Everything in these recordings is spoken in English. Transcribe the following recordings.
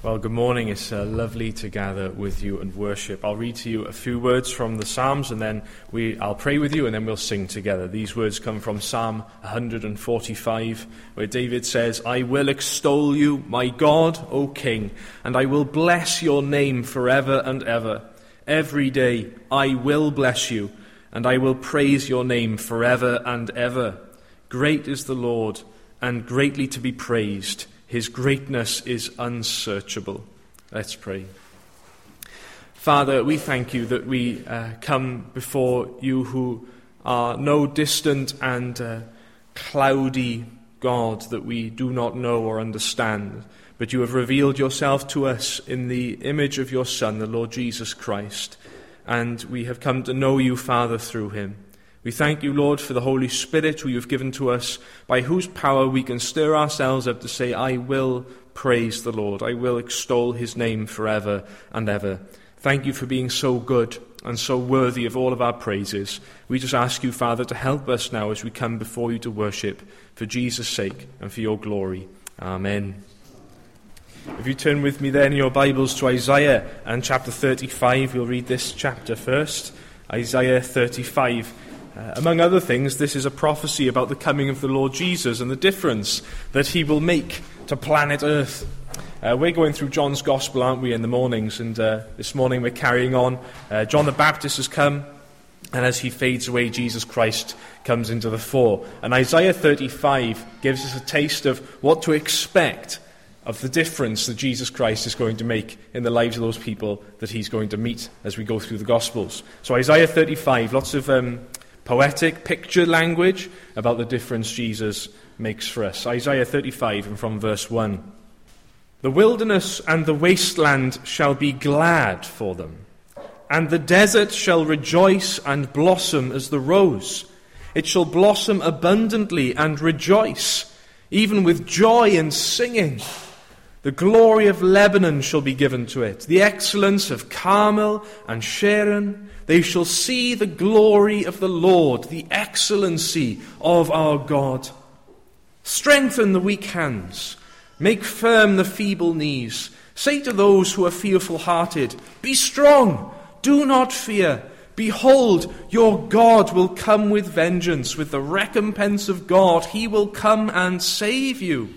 Well, good morning. It's lovely to gather with you and worship. I'll read to you a few words from the Psalms, and then I'll pray with you, and then we'll sing together. These words come from Psalm 145, where David says, "I will extol you, my God, O King, and I will bless your name forever and ever. Every day I will bless you, and I will praise your name forever and ever. Great is the Lord, and greatly to be praised. His greatness is unsearchable." Let's pray. Father, we thank you that we come before you who are no distant and cloudy God that we do not know or understand, but you have revealed yourself to us in the image of your Son, the Lord Jesus Christ, and we have come to know you, Father, through him. We thank you, Lord, for the Holy Spirit who you've given to us, by whose power we can stir ourselves up to say, "I will praise the Lord. I will extol his name forever and ever." Thank you for being so good and so worthy of all of our praises. We just ask you, Father, to help us now as we come before you to worship, for Jesus' sake and for your glory. Amen. If you turn with me then in your Bibles to Isaiah and chapter 35, we'll read this chapter first. Isaiah 35. Among other things, this is a prophecy about the coming of the Lord Jesus and the difference that he will make to planet Earth. We're going through John's Gospel, aren't we, in the mornings? And this morning we're carrying on. John the Baptist has come, and as he fades away, Jesus Christ comes into the fore. And Isaiah 35 gives us a taste of what to expect of the difference that Jesus Christ is going to make in the lives of those people that he's going to meet as we go through the Gospels. So Isaiah 35, lots of poetic picture language about the difference Jesus makes for us. Isaiah 35 and from verse 1. "The wilderness and the wasteland shall be glad for them, and the desert shall rejoice and blossom as the rose. It shall blossom abundantly and rejoice, even with joy and singing. The glory of Lebanon shall be given to it, the excellence of Carmel and Sharon. They shall see the glory of the Lord, the excellency of our God. Strengthen the weak hands, make firm the feeble knees. Say to those who are fearful-hearted, 'Be strong, do not fear. Behold, your God will come with vengeance, with the recompense of God. He will come and save you.'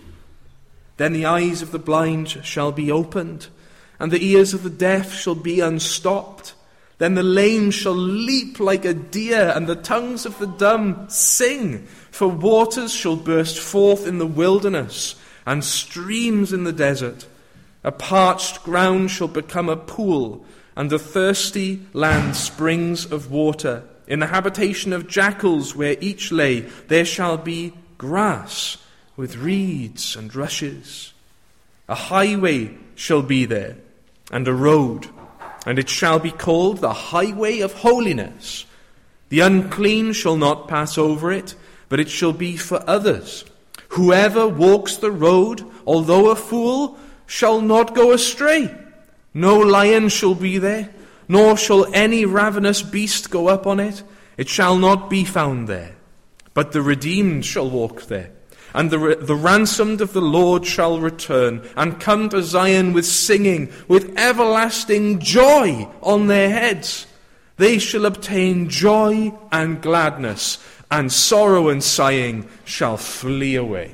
Then the eyes of the blind shall be opened, and the ears of the deaf shall be unstopped. Then the lame shall leap like a deer, and the tongues of the dumb sing. For waters shall burst forth in the wilderness, and streams in the desert. A parched ground shall become a pool, and the thirsty land springs of water. In the habitation of jackals where each lay, there shall be grass with reeds and rushes. A highway shall be there, and a road, and it shall be called the highway of holiness. The unclean shall not pass over it, but it shall be for others. Whoever walks the road, although a fool, shall not go astray. No lion shall be there, nor shall any ravenous beast go up on it. It shall not be found there. But the redeemed shall walk there. And the ransomed of the Lord shall return, and come to Zion with singing, with everlasting joy on their heads. They shall obtain joy and gladness, and sorrow and sighing shall flee away."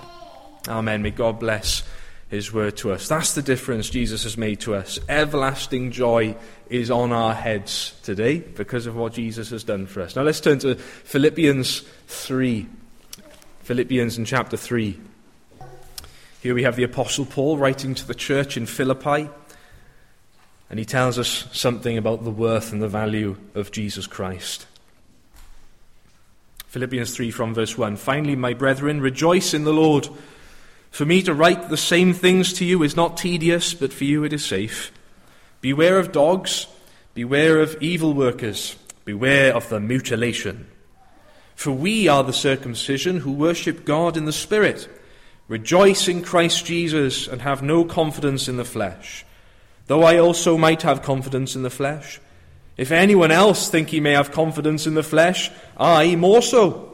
Amen. May God bless his word to us. That's the difference Jesus has made to us. Everlasting joy is on our heads today because of what Jesus has done for us. Now let's turn to Philippians 3. Philippians in chapter 3. Here we have the Apostle Paul writing to the church in Philippi, and he tells us something about the worth and the value of Jesus Christ. Philippians 3 from verse 1. "Finally, my brethren, rejoice in the Lord. For me to write the same things to you is not tedious, but for you it is safe. Beware of dogs, beware of evil workers, beware of the mutilation. For we are the circumcision who worship God in the Spirit, rejoice in Christ Jesus, and have no confidence in the flesh. Though I also might have confidence in the flesh. If anyone else think he may have confidence in the flesh, I more so.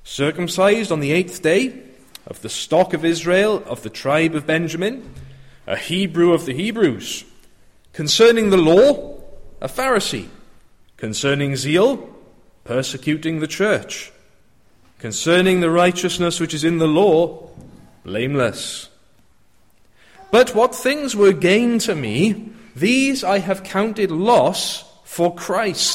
Circumcised on the 8th day, of the stock of Israel, of the tribe of Benjamin, a Hebrew of the Hebrews. Concerning the law, a Pharisee. Concerning zeal, persecuting the church. Concerning the righteousness which is in the law, blameless. But what things were gain to me, these I have counted loss for Christ.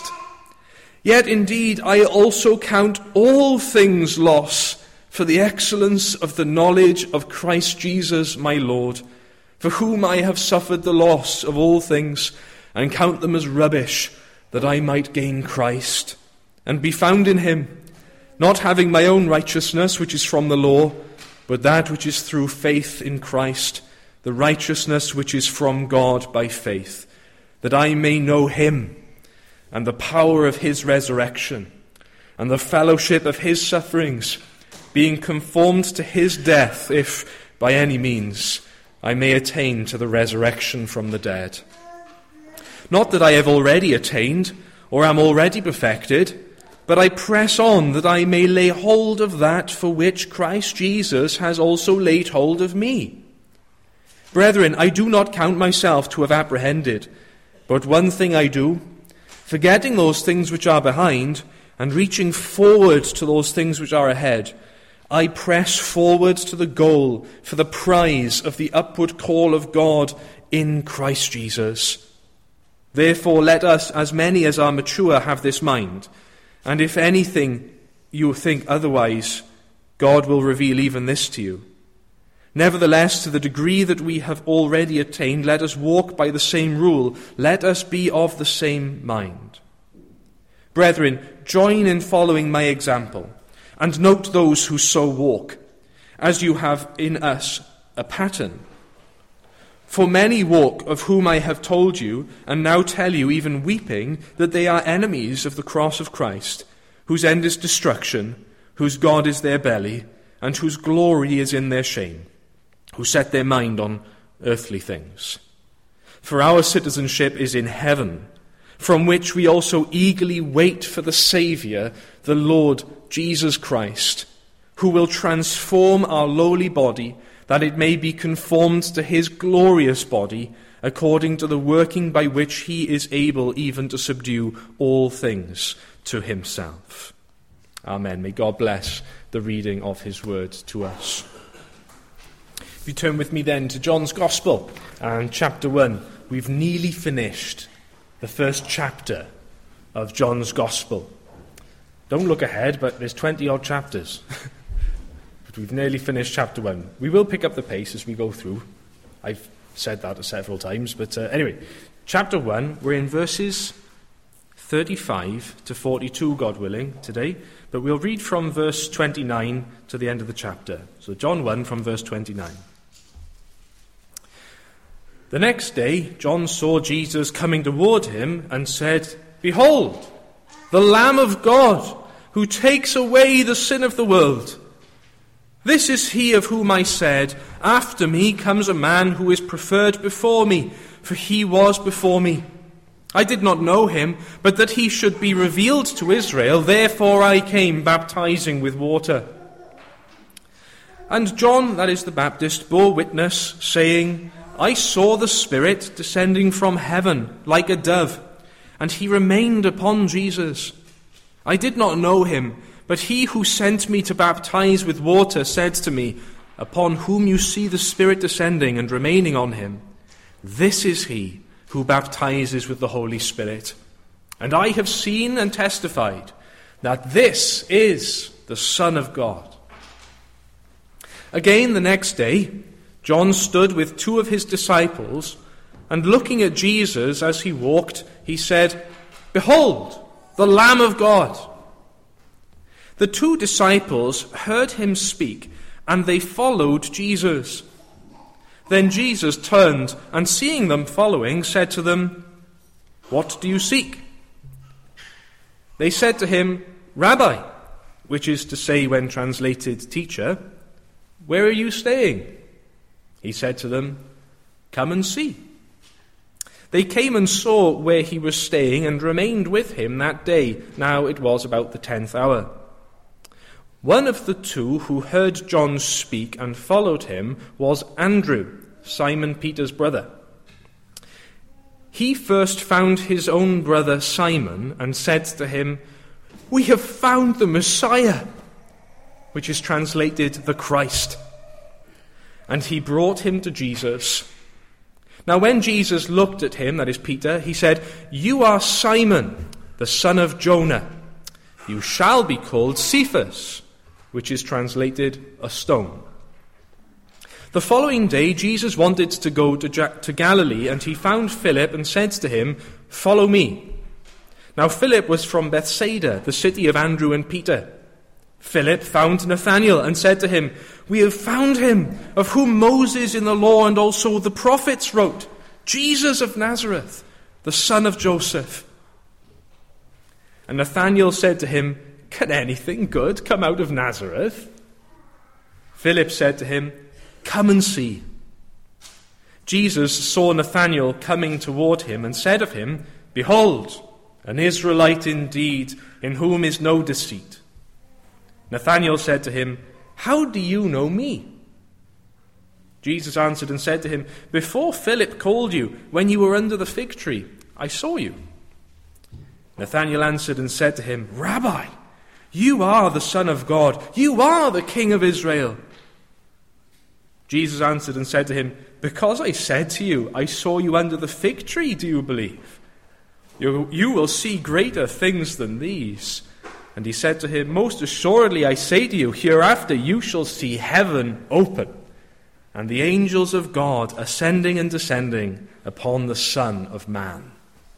Yet indeed I also count all things loss for the excellence of the knowledge of Christ Jesus my Lord, for whom I have suffered the loss of all things, and count them as rubbish, that I might gain Christ, and be found in him, not having my own righteousness which is from the law, but that which is through faith in Christ, the righteousness which is from God by faith, that I may know him, and the power of his resurrection, and the fellowship of his sufferings, being conformed to his death, if by any means I may attain to the resurrection from the dead. Not that I have already attained, or am already perfected, but I press on that I may lay hold of that for which Christ Jesus has also laid hold of me. Brethren, I do not count myself to have apprehended, but one thing I do, forgetting those things which are behind, and reaching forward to those things which are ahead, I press forward to the goal for the prize of the upward call of God in Christ Jesus. Therefore let us, as many as are mature, have this mind, and if anything you think otherwise, God will reveal even this to you. Nevertheless, to the degree that we have already attained, let us walk by the same rule. Let us be of the same mind. Brethren, join in following my example, and note those who so walk, as you have in us a pattern. For many walk, of whom I have told you, and now tell you, even weeping, that they are enemies of the cross of Christ, whose end is destruction, whose God is their belly, and whose glory is in their shame, who set their mind on earthly things. For our citizenship is in heaven, from which we also eagerly wait for the Saviour, the Lord Jesus Christ, who will transform our lowly body, that it may be conformed to his glorious body, according to the working by which he is able even to subdue all things to himself. Amen. May God bless the reading of his word to us. If you turn with me then to John's Gospel and chapter 1, we've nearly finished the first chapter of John's Gospel. Don't look ahead, but there's 20-odd chapters. But we've nearly finished chapter 1. We will pick up the pace as we go through. I've said that several times, but anyway. Chapter 1, we're in verses 35 to 42, God willing, today. But we'll read from verse 29 to the end of the chapter. So John 1 from verse 29. The next day, John saw Jesus coming toward him and said, "Behold, the Lamb of God, who takes away the sin of the world. This is he of whom I said, after me comes a man who is preferred before me, for he was before me. I did not know him, but that he should be revealed to Israel, therefore I came baptizing with water." And John, that is the Baptist, bore witness, saying, "I saw the Spirit descending from heaven like a dove, and he remained upon Jesus. I did not know him, but he who sent me to baptize with water said to me, 'Upon whom you see the Spirit descending and remaining on him, this is he who baptizes with the Holy Spirit.' And I have seen and testified that this is the Son of God." Again the next day, John stood with two of his disciples, and looking at Jesus as he walked, he said, "Behold, the Lamb of God." The two disciples heard him speak, and they followed Jesus. Then Jesus turned, and seeing them following, said to them, "What do you seek?" They said to him, "Rabbi," which is to say, when translated, teacher, "where are you staying?" He said to them, "Come and see." They came and saw where he was staying and remained with him that day. Now it was about the 10th hour. One of the two who heard John speak and followed him was Andrew, Simon Peter's brother. He first found his own brother Simon and said to him, "We have found the Messiah," which is translated the Christ. And he brought him to Jesus. Now when Jesus looked at him, that is Peter, he said, "You are Simon, the son of Jonah. You shall be called Cephas," which is translated a stone. The following day, Jesus wanted to go to Galilee, and he found Philip and said to him, "Follow me." Now Philip was from Bethsaida, the city of Andrew and Peter. Philip found Nathanael and said to him, "We have found him, of whom Moses in the law and also the prophets wrote, Jesus of Nazareth, the son of Joseph." And Nathanael said to him, "Can anything good come out of Nazareth?" Philip said to him, "Come and see." Jesus saw Nathanael coming toward him and said of him, "Behold, an Israelite indeed, in whom is no deceit." Nathanael said to him, "How do you know me?" Jesus answered and said to him, "Before Philip called you, when you were under the fig tree, I saw you." Nathanael answered and said to him, "Rabbi, you are the Son of God. You are the King of Israel." Jesus answered and said to him, "Because I said to you, I saw you under the fig tree, do you believe? You will see greater things than these." And he said to him, "Most assuredly I say to you, hereafter you shall see heaven open, and the angels of God ascending and descending upon the Son of Man."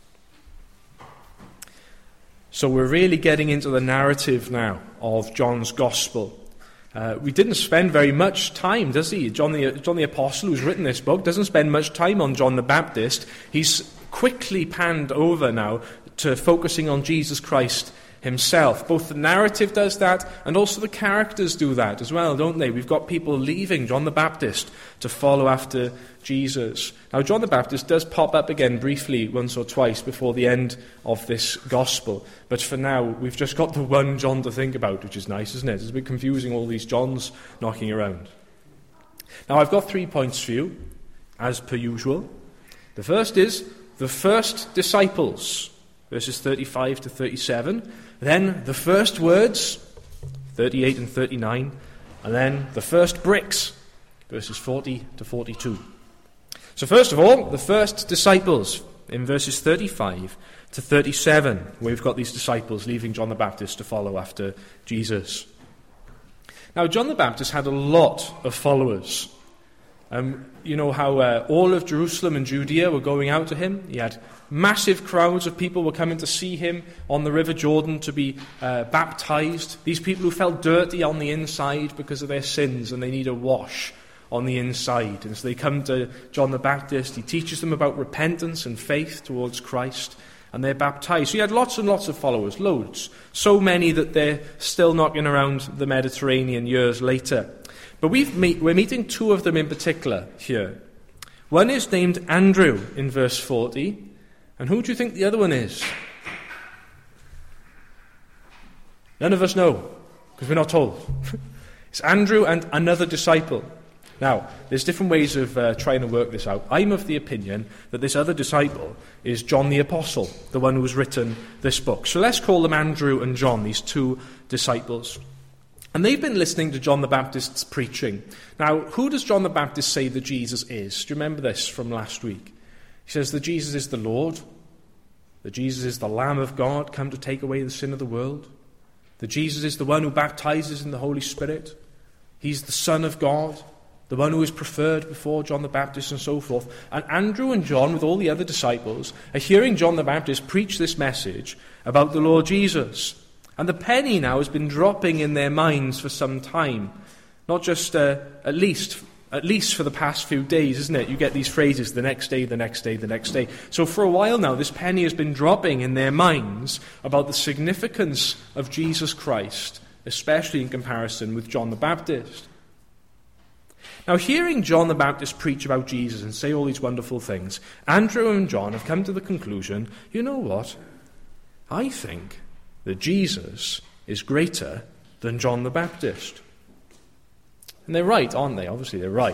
So we're really getting into the narrative now of John's Gospel. We didn't spend very much time, does he? John the Apostle, who's written this book, doesn't spend much time on John the Baptist. He's quickly panned over now to focusing on Jesus Christ himself. Both the narrative does that, and also the characters do that as well, don't they? We've got people leaving John the Baptist to follow after Jesus. Now, John the Baptist does pop up again briefly once or twice before the end of this gospel. But for now, we've just got the one John to think about, which is nice, isn't it? It's a bit confusing, all these Johns knocking around. Now, I've got 3 points for you, as per usual. The first is the first disciples, verses 35 to 37. Then the first words, 38 and 39. And then the first bricks, verses 40 to 42. So first of all, the first disciples in verses 35 to 37. We've got these disciples leaving John the Baptist to follow after Jesus. Now, John the Baptist had a lot of followers. You know how all of Jerusalem and Judea were going out to him? He had massive crowds of people were coming to see him on the River Jordan to be baptized. These people who felt dirty on the inside because of their sins and they need a wash on the inside. And so they come to John the Baptist. He teaches them about repentance and faith towards Christ, and they're baptized. So he had lots and lots of followers, loads. So many that they're still knocking around the Mediterranean years later. But we're meeting 2 of them in particular here. One is named Andrew in verse 40. And who do you think the other one is? None of us know, because we're not told. It's Andrew and another disciple. Now, there's different ways of trying to work this out. I'm of the opinion that this other disciple is John the Apostle, the one who's written this book. So let's call them Andrew and John, these 2 disciples. And they've been listening to John the Baptist's preaching. Now, who does John the Baptist say that Jesus is? Do you remember this from last week? He says that Jesus is the Lord, that Jesus is the Lamb of God come to take away the sin of the world, that Jesus is the one who baptizes in the Holy Spirit. He's the Son of God, the one who is preferred before John the Baptist and so forth. And Andrew and John, with all the other disciples, are hearing John the Baptist preach this message about the Lord Jesus. And the penny now has been dropping in their minds for some time. Not just at least for the past few days, isn't it? You get these phrases, the next day, the next day, the next day. So for a while now, this penny has been dropping in their minds about the significance of Jesus Christ, especially in comparison with John the Baptist. Now, hearing John the Baptist preach about Jesus and say all these wonderful things, Andrew and John have come to the conclusion, you know what? I think that Jesus is greater than John the Baptist. And they're right, aren't they? Obviously they're right.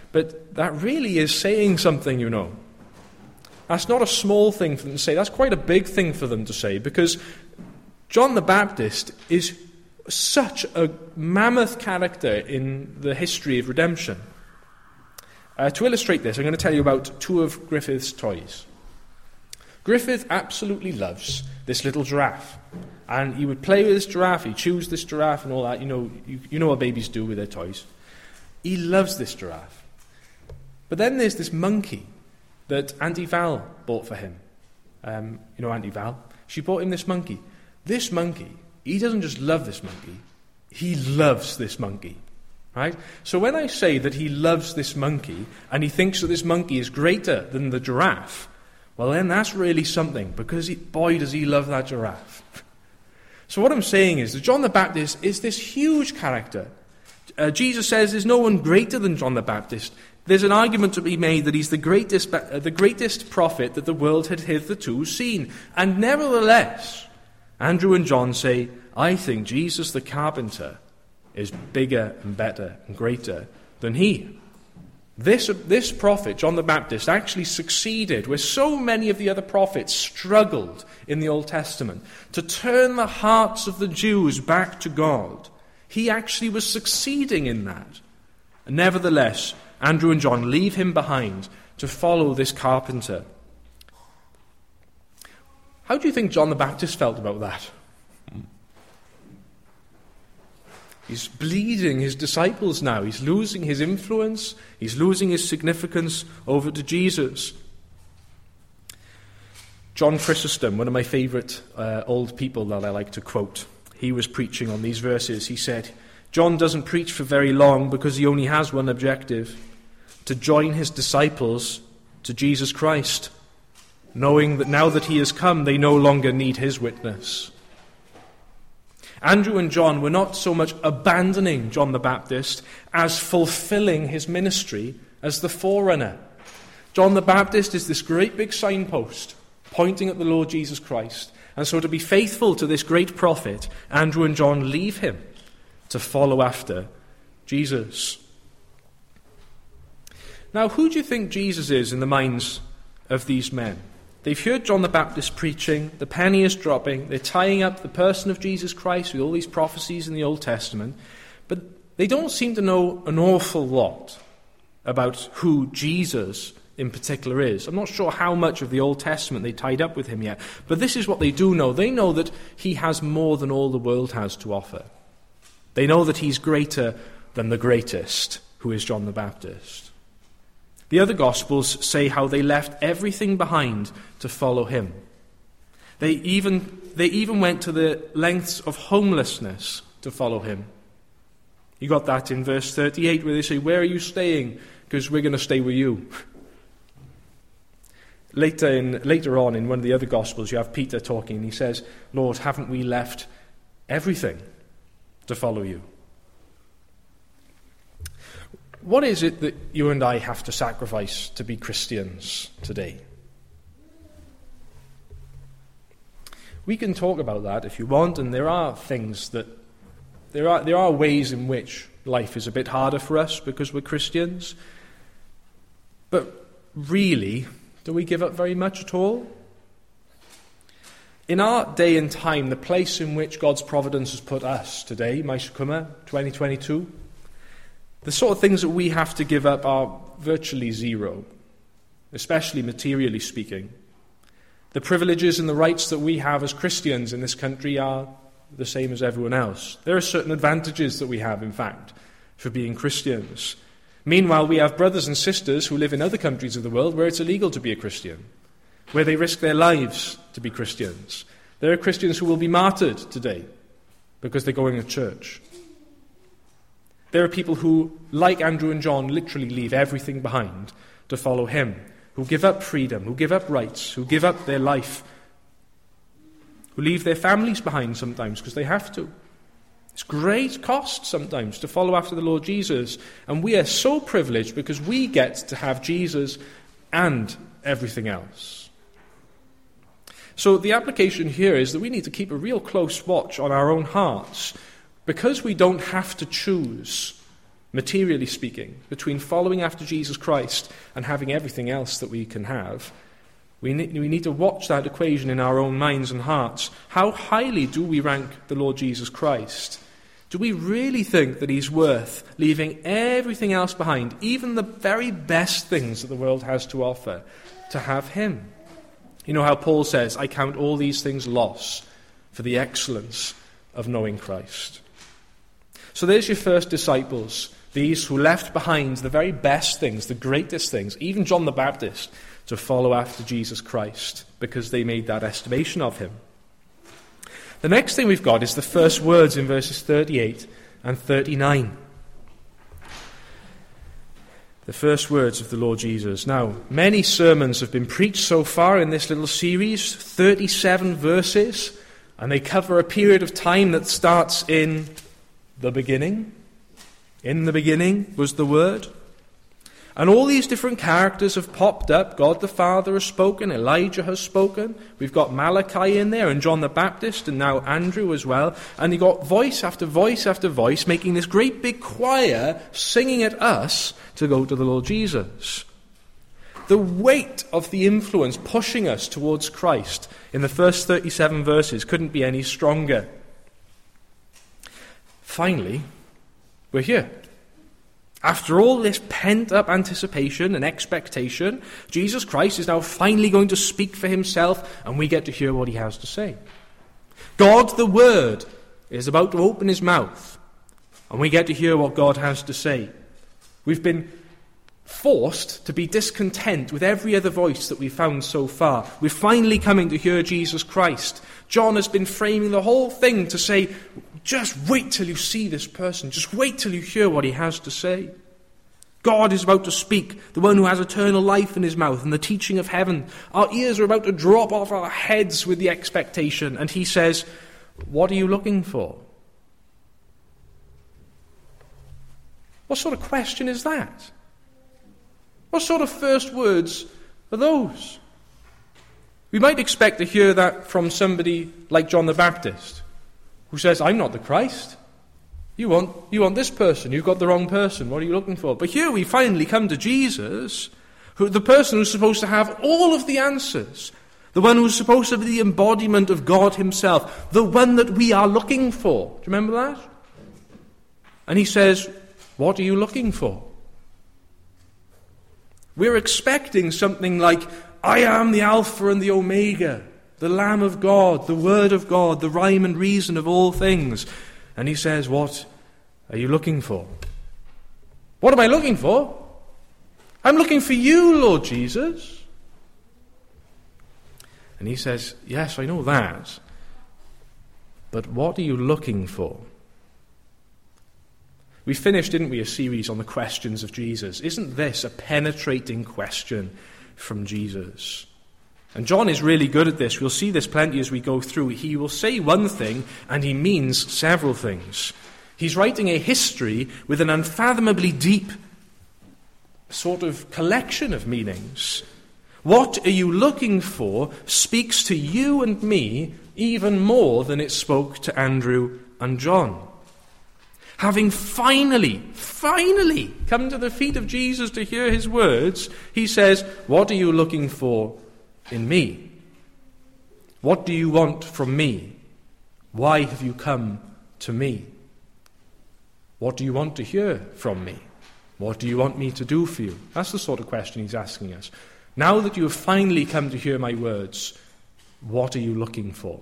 But that really is saying something, you know. That's not a small thing for them to say. That's quite a big thing for them to say, because John the Baptist is such a mammoth character in the history of redemption. To illustrate this, I'm going to tell you about two of Griffith's toys. Griffith absolutely loves this little giraffe. And he would play with this giraffe, he'd choose this giraffe and all that. You know what babies do with their toys. He loves this giraffe. But then there's this monkey that Auntie Val bought for him. Auntie Val? She bought him this monkey. This monkey, he doesn't just love this monkey, he loves this monkey. Right? So when I say that he loves this monkey, and he thinks that this monkey is greater than the giraffe, well then that's really something, because boy does he love that giraffe. So what I'm saying is that John the Baptist is this huge character. Jesus says there's no one greater than John the Baptist. There's an argument to be made that he's the greatest prophet that the world had hitherto seen. And nevertheless, Andrew and John say, I think Jesus the carpenter is bigger and better and greater than he. This prophet, John the Baptist, actually succeeded where so many of the other prophets struggled in the Old Testament to turn the hearts of the Jews back to God. He actually was succeeding in that. And nevertheless, Andrew and John leave him behind to follow this carpenter. How do you think John the Baptist felt about that? He's bleeding his disciples now. He's losing his influence. He's losing his significance over to Jesus. John Chrysostom, one of my favourite old people that I like to quote, he was preaching on these verses. He said, John doesn't preach for very long because he only has one objective: to join his disciples to Jesus Christ, knowing that now that he has come, they no longer need his witness. Andrew and John were not so much abandoning John the Baptist as fulfilling his ministry as the forerunner. John the Baptist is this great big signpost pointing at the Lord Jesus Christ. And so to be faithful to this great prophet, Andrew and John leave him to follow after Jesus. Now, who do you think Jesus is in the minds of these men? They've heard John the Baptist preaching, the penny is dropping, they're tying up the person of Jesus Christ with all these prophecies in the Old Testament, but they don't seem to know an awful lot about who Jesus in particular is. I'm not sure how much of the Old Testament they tied up with him yet, but this is what they do know. They know that he has more than all the world has to offer. They know that he's greater than the greatest, who is John the Baptist. The other Gospels say how they left everything behind to follow him. They even went to the lengths of homelessness to follow him. You got that in verse 38 where they say, where are you staying? Because we're going to stay with you. Later on in one of the other Gospels you have Peter talking and he says, Lord, haven't we left everything to follow you? What is it that you and I have to sacrifice to be Christians today? We can talk about that if you want, and there are things that there are ways in which life is a bit harder for us because we're Christians. But really, do we give up very much at all? In our day and time, the place in which God's providence has put us today, Maisukuma 2022, the sort of things that we have to give up are virtually zero, especially materially speaking. The privileges and the rights that we have as Christians in this country are the same as everyone else. There are certain advantages that we have, in fact, for being Christians. Meanwhile, we have brothers and sisters who live in other countries of the world where it's illegal to be a Christian, where they risk their lives to be Christians. There are Christians who will be martyred today because they're going to church. There are people who, like Andrew and John, literally leave everything behind to follow him, who give up freedom, who give up rights, who give up their life, who leave their families behind sometimes because they have to. It's great cost sometimes to follow after the Lord Jesus, and we are so privileged because we get to have Jesus and everything else. So the application here is that we need to keep a real close watch on our own hearts. Because we don't have to choose, materially speaking, between following after Jesus Christ and having everything else that we can have, we need to watch that equation in our own minds and hearts. How highly do we rank the Lord Jesus Christ? Do we really think that he's worth leaving everything else behind, even the very best things that the world has to offer, to have him? You know how Paul says, I count all these things loss for the excellence of knowing Christ. So there's your first disciples, these who left behind the very best things, the greatest things, even John the Baptist, to follow after Jesus Christ because they made that estimation of him. The next thing we've got is the first words in verses 38 and 39. The first words of the Lord Jesus. Now, many sermons have been preached so far in this little series, 37 verses, and they cover a period of time that starts in the beginning. In the beginning was the Word. And all these different characters have popped up. God the Father has spoken, Elijah has spoken. We've got Malachi in there and John the Baptist and now Andrew as well. And you've got voice after voice after voice making this great big choir singing at us to go to the Lord Jesus. The weight of the influence pushing us towards Christ in the first 37 verses couldn't be any stronger. Finally, we're here. After all this pent-up anticipation and expectation, Jesus Christ is now finally going to speak for himself, and we get to hear what he has to say. God, the Word, is about to open his mouth, and we get to hear what God has to say. We've been forced to be discontent with every other voice that we've found so far. We're finally coming to hear Jesus Christ. John has been framing the whole thing to say, just wait till you see this person. Just wait till you hear what he has to say. God is about to speak, the one who has eternal life in his mouth and the teaching of heaven. Our ears are about to drop off our heads with the expectation. And he says, what are you looking for? What sort of question is that? What sort of first words are those? We might expect to hear that from somebody like John the Baptist, who says, I'm not the Christ. You want this person. You've got the wrong person. What are you looking for? But here we finally come to Jesus, the person who's supposed to have all of the answers, the one who's supposed to be the embodiment of God himself, the one that we are looking for. Do you remember that? And he says, what are you looking for? We're expecting something like, I am the Alpha and the Omega, the Lamb of God, the Word of God, the rhyme and reason of all things. And he says, what are you looking for? What am I looking for? I'm looking for you, Lord Jesus. And he says, yes, I know that. But what are you looking for? We finished, didn't we, a series on the questions of Jesus. Isn't this a penetrating question from Jesus? And John is really good at this. We'll see this plenty as we go through. He will say one thing and he means several things. He's writing a history with an unfathomably deep sort of collection of meanings. What are you looking for speaks to you and me even more than it spoke to Andrew and John. Having finally come to the feet of Jesus to hear his words, he says, what are you looking for in me? What do you want from me? Why have you come to me? What do you want to hear from me? What do you want me to do for you? That's the sort of question he's asking us. Now that you have finally come to hear my words, what are you looking for?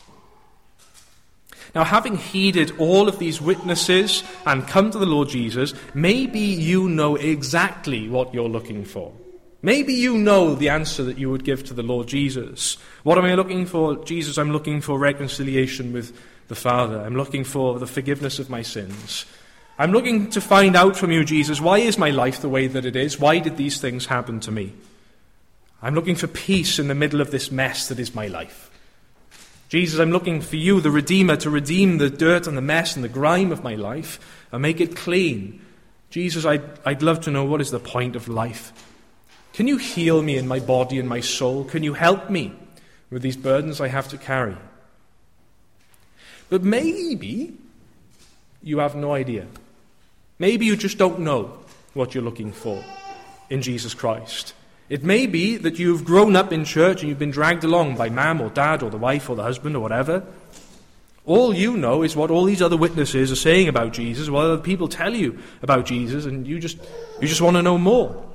Now, having heeded all of these witnesses and come to the Lord Jesus, maybe you know exactly what you're looking for. Maybe you know the answer that you would give to the Lord Jesus. What am I looking for? Jesus, I'm looking for reconciliation with the Father. I'm looking for the forgiveness of my sins. I'm looking to find out from you, Jesus, why is my life the way that it is? Why did these things happen to me? I'm looking for peace in the middle of this mess that is my life. Jesus, I'm looking for you, the Redeemer, to redeem the dirt and the mess and the grime of my life and make it clean. Jesus, I'd love to know what is the point of life. Can you heal me in my body and my soul? Can you help me with these burdens I have to carry? But maybe you have no idea. Maybe you just don't know what you're looking for in Jesus Christ. It may be that you've grown up in church and you've been dragged along by mum or dad or the wife or the husband or whatever. All you know is what all these other witnesses are saying about Jesus, what other people tell you about Jesus, and you just want to know more.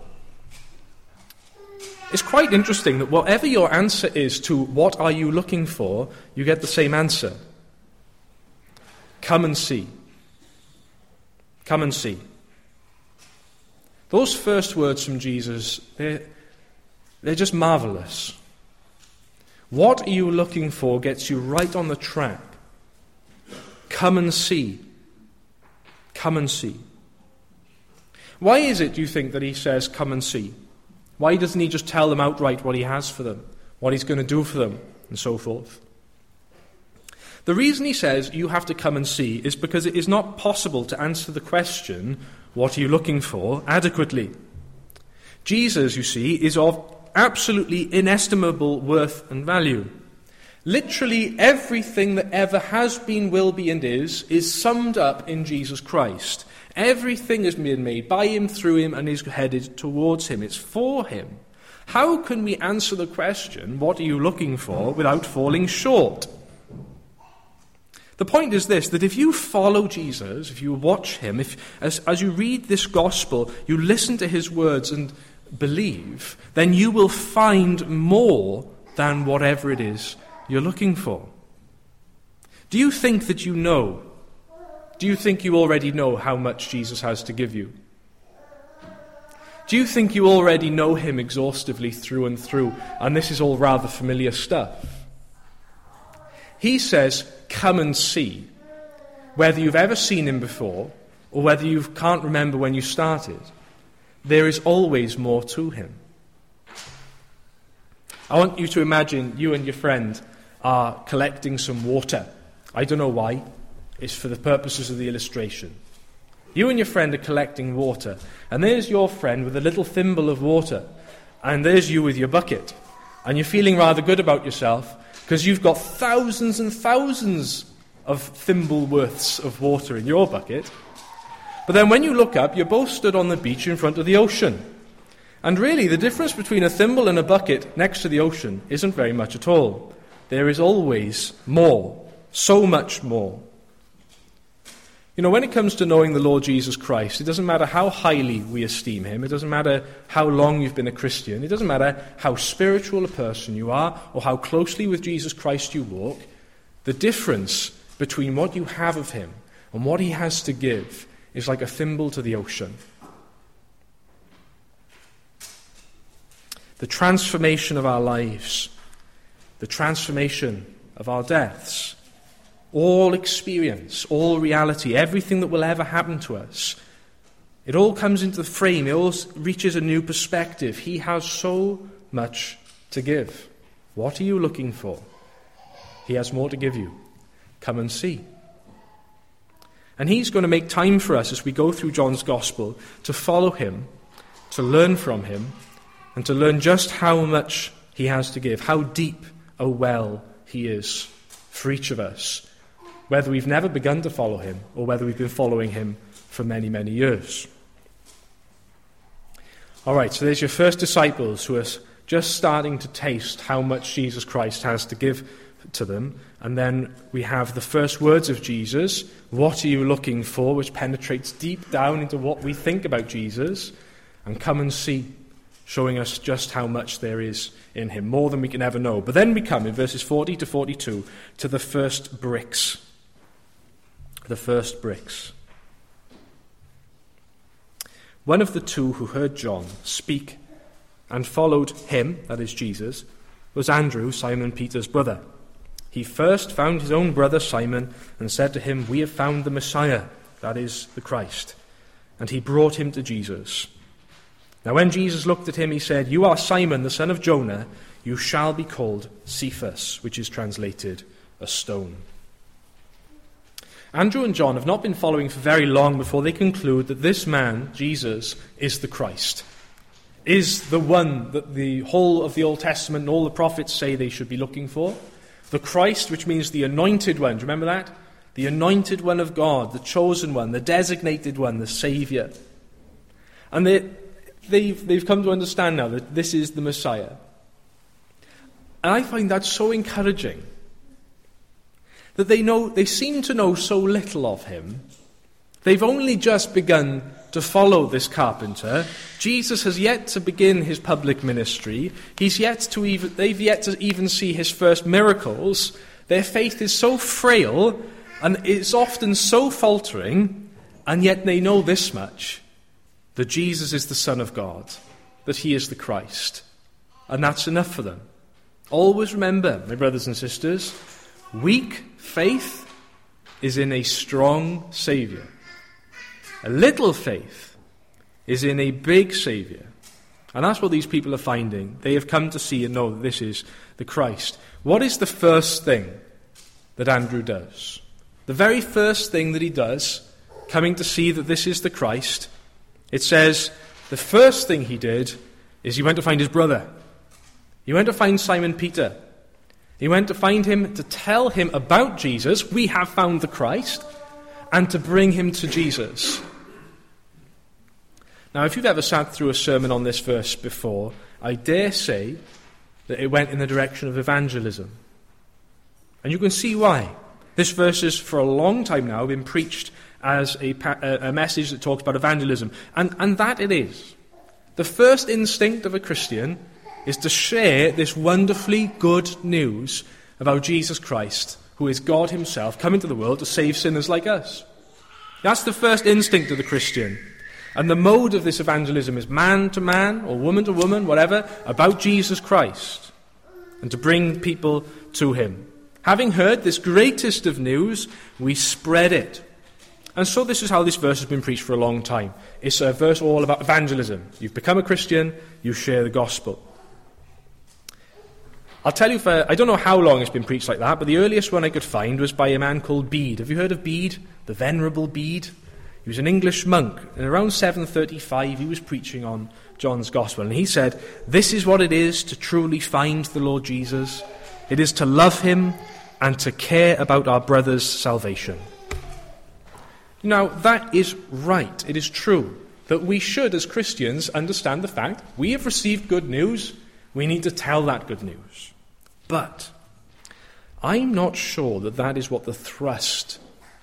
It's quite interesting that whatever your answer is to what are you looking for, you get the same answer. Come and see. Come and see. Those first words from Jesus, they're just marvelous. What are you looking for gets you right on the track. Come and see. Come and see. Why is it, do you think, that he says, come and see? Why doesn't he just tell them outright what he has for them, what he's going to do for them, and so forth? The reason he says you have to come and see is because it is not possible to answer the question, what are you looking for, adequately. Jesus, you see, is of absolutely inestimable worth and value. Literally everything that ever has been, will be, and is summed up in Jesus Christ. Everything has been made by him, through him, and is headed towards him. It's for him. How can we answer the question, what are you looking for, without falling short? The point is this, that if you follow Jesus, if you watch him, as you read this gospel, you listen to his words and believe, then you will find more than whatever it is you're looking for. Do you think that you know? Do you think you already know how much Jesus has to give you? Do you think you already know him exhaustively through and through, and this is all rather familiar stuff? He says, come and see, whether you've ever seen him before or whether you can't remember when you started. There is always more to him. I want you to imagine you and your friend are collecting some water. I don't know why. It's for the purposes of the illustration. You and your friend are collecting water, and there's your friend with a little thimble of water, and there's you with your bucket, and you're feeling rather good about yourself because you've got thousands and thousands of thimble worths of water in your bucket. But then when you look up, you're both stood on the beach in front of the ocean. And really, the difference between a thimble and a bucket next to the ocean isn't very much at all. There is always more, so much more. You know, when it comes to knowing the Lord Jesus Christ, it doesn't matter how highly we esteem him, it doesn't matter how long you've been a Christian, it doesn't matter how spiritual a person you are or how closely with Jesus Christ you walk, the difference between what you have of him and what he has to give is like a thimble to the ocean. The transformation of our lives, the transformation of our deaths, all experience, all reality, everything that will ever happen to us, it all comes into the frame, it all reaches a new perspective. He has so much to give. What are you looking for? He has more to give you. Come and see. And he's going to make time for us as we go through John's Gospel to follow him, to learn from him, and to learn just how much he has to give, how deep a well he is for each of us, whether we've never begun to follow him or whether we've been following him for many, many years. All right, so there's your first disciples who are just starting to taste how much Jesus Christ has to give to them. And then we have the first words of Jesus, what are you looking for, which penetrates deep down into what we think about Jesus, and come and see, showing us just how much there is in him, more than we can ever know. But then we come in verses 40 to 42 to the first bricks. The first bricks. One of the two who heard John speak and followed him, that is Jesus, was Andrew, Simon Peter's brother. He first found his own brother Simon and said to him, we have found the Messiah, that is the Christ. And he brought him to Jesus. Now when Jesus looked at him, he said, you are Simon, the son of Jonah. You shall be called Cephas, which is translated a stone. Andrew and John have not been following for very long before they conclude that this man, Jesus, is the Christ, is the one that the whole of the Old Testament and all the prophets say they should be looking for. The Christ, which means the anointed one. Do you remember that? the anointed one of God, the chosen one, the designated one, the Saviour. And they've come to understand now that this is the Messiah. And I find that so encouraging, that they seem to know so little of him. They've only just begun to follow this carpenter. Jesus has yet to begin his public ministry. They've yet to even see his first miracles. Their faith is so frail, and it's often so faltering, and yet they know this much, that Jesus is the Son of God, that he is the Christ. And that's enough for them. Always remember, my brothers and sisters, weak faith is in a strong Saviour. A little faith is in a big Saviour. And that's what these people are finding. They have come to see and know that this is the Christ. What is the first thing that Andrew does? The very first thing that he does, coming to see that this is the Christ, it says the first thing he did is he went to find his brother. He went to find Simon Peter. He went to find him to tell him about Jesus. We have found the Christ. And to bring him to Jesus. Now, if you've ever sat through a sermon on this verse before, I dare say that it went in the direction of evangelism. And you can see why. This verse has, for a long time now, been preached as a message that talks about evangelism. And that it is. The first instinct of a Christian is to share this wonderfully good news about Jesus Christ, who is God himself, come into the world to save sinners like us. That's the first instinct of the Christian. And the mode of this evangelism is man to man, or woman to woman, whatever, about Jesus Christ, and to bring people to him. Having heard this greatest of news, we spread it. And so this is how this verse has been preached for a long time. It's a verse all about evangelism. You've become a Christian, you share the gospel. I'll tell you, I don't know how long it's been preached like that, but the earliest one I could find was by a man called Bede. Have you heard of Bede? The Venerable Bede? He was an English monk, and around 735 he was preaching on John's Gospel, and he said, "This is what it is to truly find the Lord Jesus. It is to love him and to care about our brother's salvation." Now, that is right. It is true that we should, as Christians, understand the fact we have received good news. We need to tell that good news. But I'm not sure that that is what the thrust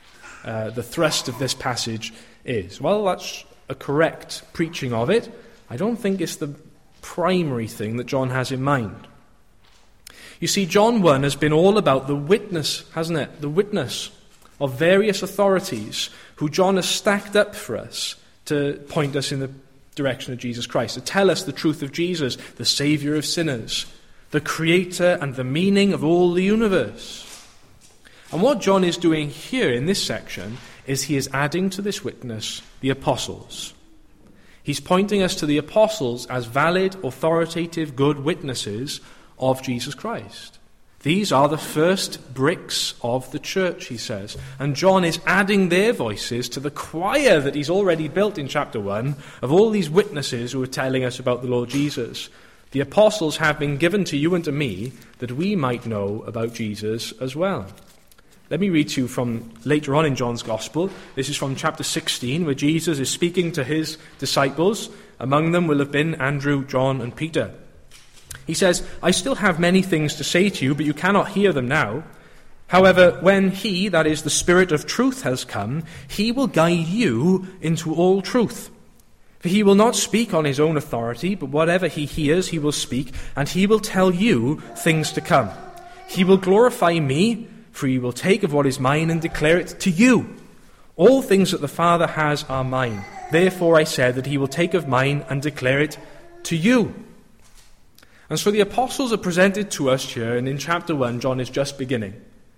of this passage is. Well, that's a correct preaching of it. I don't think it's the primary thing that John has in mind. You see, John 1 has been all about the witness, hasn't it? The witness of various authorities who John has stacked up for us to point us in the direction of Jesus Christ, to tell us the truth of Jesus, the Saviour of sinners, the Creator and the meaning of all the universe. And what John is doing here in this section is he is adding to this witness the apostles. He's pointing us to the apostles as valid, authoritative, good witnesses of Jesus Christ. These are the first bricks of the church, he says. And John is adding their voices to the choir that he's already built in chapter 1 of all these witnesses who are telling us about the Lord Jesus. The apostles have been given to you and to me that we might know about Jesus as well. Let me read to you from later on in John's Gospel. This is from chapter 16, where Jesus is speaking to his disciples. Among them will have been Andrew, John, and Peter. He says, "I still have many things to say to you, but you cannot hear them now. However, when he, that is the Spirit of truth, has come, he will guide you into all truth. For he will not speak on his own authority, but whatever he hears he will speak, and he will tell you things to come. He will glorify me, for he will take of what is mine and declare it to you. All things that the Father has are mine. Therefore I said that he will take of mine and declare it to you." And so the apostles are presented to us here, and in chapter 1, John is just beginning.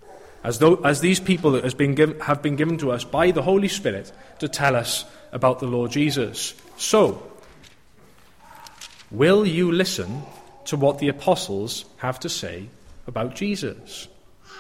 As these people that have been given to us by the Holy Spirit to tell us about the Lord Jesus. So, will you listen to what the apostles have to say about Jesus?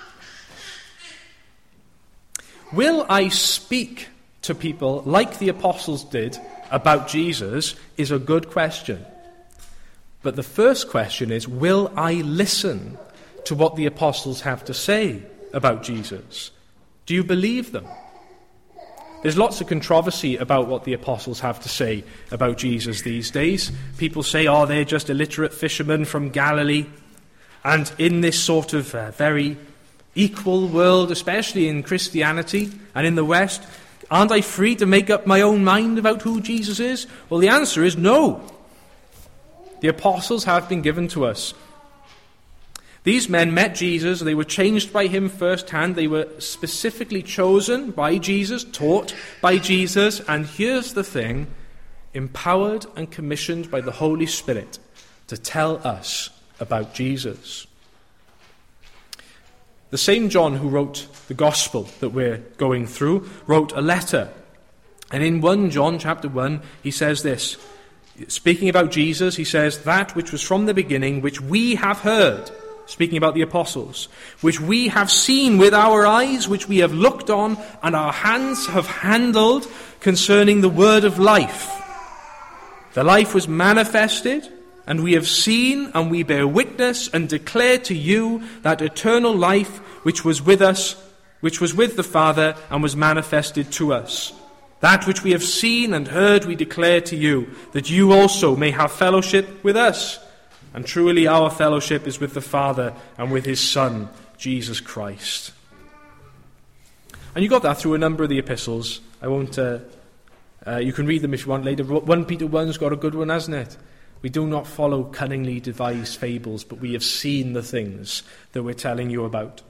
Will I speak to people like the apostles did about Jesus is a good question. But the first question is, will I listen to what the apostles have to say about Jesus? Do you believe them? There's lots of controversy about what the apostles have to say about Jesus these days. People say, they're just illiterate fishermen from Galilee. And in this sort of very equal world, especially in Christianity and in the West, aren't I free to make up my own mind about who Jesus is? Well, the answer is no. The apostles have been given to us. These men met Jesus, they were changed by him firsthand, they were specifically chosen by Jesus, taught by Jesus, and here's the thing, empowered and commissioned by the Holy Spirit to tell us about Jesus. The same John who wrote the gospel that we're going through wrote a letter. And in 1 John chapter 1, he says this, speaking about Jesus, he says, that which was from the beginning, which we have heard, speaking about the apostles, which we have seen with our eyes, which we have looked on, and our hands have handled concerning the word of life. The life was manifested, and we have seen, and we bear witness, and declare to you that eternal life which was with us, which was with the Father, and was manifested to us. That which we have seen and heard we declare to you, that you also may have fellowship with us. And truly our fellowship is with the Father and with his Son, Jesus Christ. And you got that through a number of the epistles. I won't. You can read them if you want later. 1 Peter 1's got a good one, hasn't it? We do not follow cunningly devised fables, but we have seen the things that we're telling you about.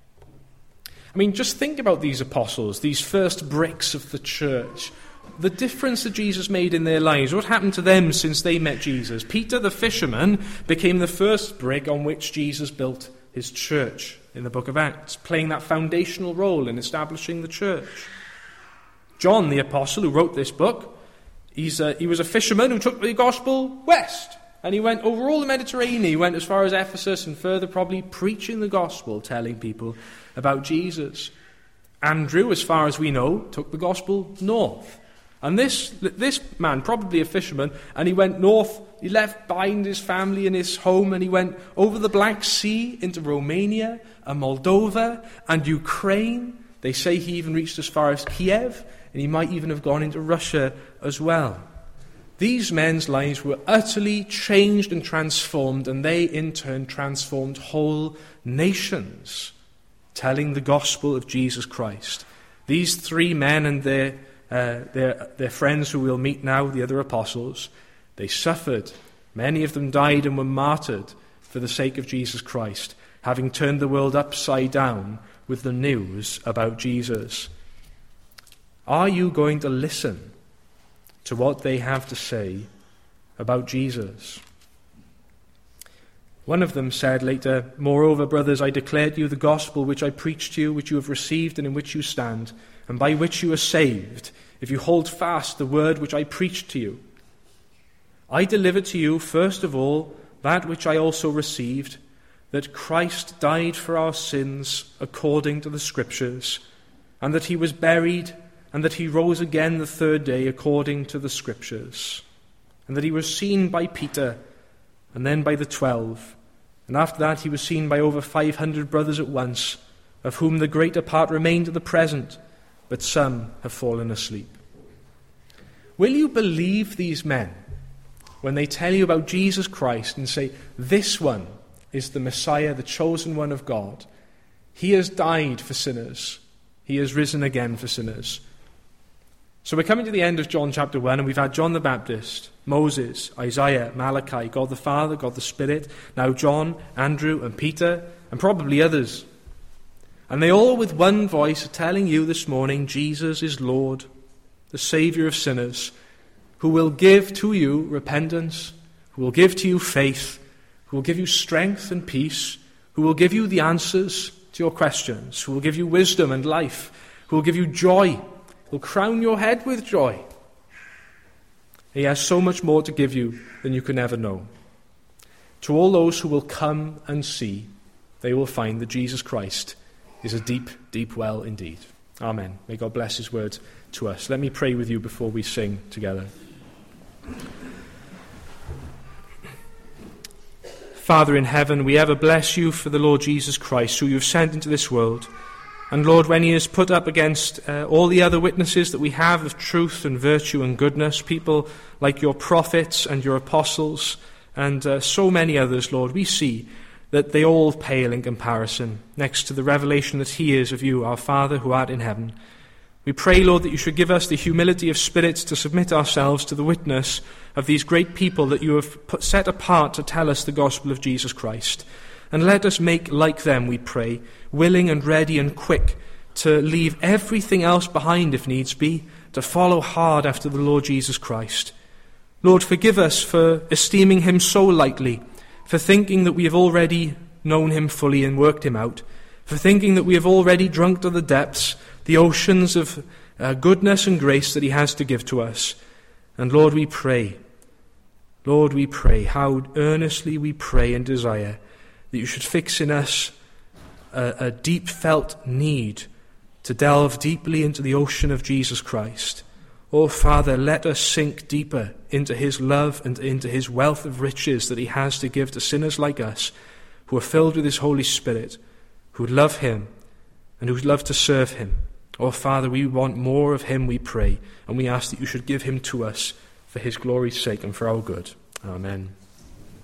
I mean, just think about these apostles, these first bricks of the church. The difference that Jesus made in their lives. What happened to them since they met Jesus? Peter the fisherman became the first brick on which Jesus built his church in the book of Acts, playing that foundational role in establishing the church. John the apostle who wrote this book, he was a fisherman who took the gospel west. And he went over all the Mediterranean. He went as far as Ephesus and further, probably preaching the gospel, telling people about Jesus. Andrew, as far as we know, took the gospel north. And this man, probably a fisherman, and he went north, he left behind his family and his home, and he went over the Black Sea into Romania and Moldova and Ukraine. They say he even reached as far as Kiev, and he might even have gone into Russia as well. These men's lives were utterly changed and transformed, and they in turn transformed whole nations, telling the gospel of Jesus Christ. These three men and their friends who we'll meet now, the other apostles, they suffered. Many of them died and were martyred for the sake of Jesus Christ, having turned the world upside down with the news about Jesus. Are you going to listen to what they have to say about Jesus? One of them said later, "Moreover, brothers, I declare to you the gospel which I preached to you, which you have received and in which you stand, and by which you are saved, if you hold fast the word which I preached to you. I delivered to you, first of all, that which I also received, that Christ died for our sins according to the Scriptures, and that he was buried, and that he rose again the third day according to the Scriptures, and that he was seen by Peter, and then by the 12, and after that he was seen by over 500 brothers at once, of whom the greater part remain to the present, but some have fallen asleep." Will you believe these men when they tell you about Jesus Christ and say, this one is the Messiah, the chosen one of God? He has died for sinners. He has risen again for sinners. So we're coming to the end of John chapter 1, and we've had John the Baptist, Moses, Isaiah, Malachi, God the Father, God the Spirit, now John, Andrew, and Peter, and probably others. And they all with one voice are telling you this morning, Jesus is Lord, the Saviour of sinners, who will give to you repentance, who will give to you faith, who will give you strength and peace, who will give you the answers to your questions, who will give you wisdom and life, who will give you joy, who will crown your head with joy. He has so much more to give you than you can ever know. To all those who will come and see, they will find that Jesus Christ is a deep, deep well indeed. Amen. May God bless his word to us. Let me pray with you before we sing together. Father in heaven, we ever bless you for the Lord Jesus Christ, who you've sent into this world. And Lord, when he is put up against all the other witnesses that we have of truth and virtue and goodness, people like your prophets and your apostles and so many others, Lord, we see that they all pale in comparison next to the revelation that he is of you, our Father who art in heaven. We pray, Lord, that you should give us the humility of spirit to submit ourselves to the witness of these great people that you have set apart to tell us the gospel of Jesus Christ. And let us make like them, we pray, willing and ready and quick to leave everything else behind if needs be, to follow hard after the Lord Jesus Christ. Lord, forgive us for esteeming him so lightly, for thinking that we have already known him fully and worked him out, for thinking that we have already drunk to the depths the oceans of goodness and grace that he has to give to us. And Lord, we pray, how earnestly we pray and desire that you should fix in us a deep felt need to delve deeply into the ocean of Jesus Christ. Oh, Father, let us sink deeper into his love and into his wealth of riches that he has to give to sinners like us, who are filled with his Holy Spirit, who love him and who love to serve him. Oh, Father, we want more of him, we pray, and we ask that you should give him to us for his glory's sake and for our good. Amen.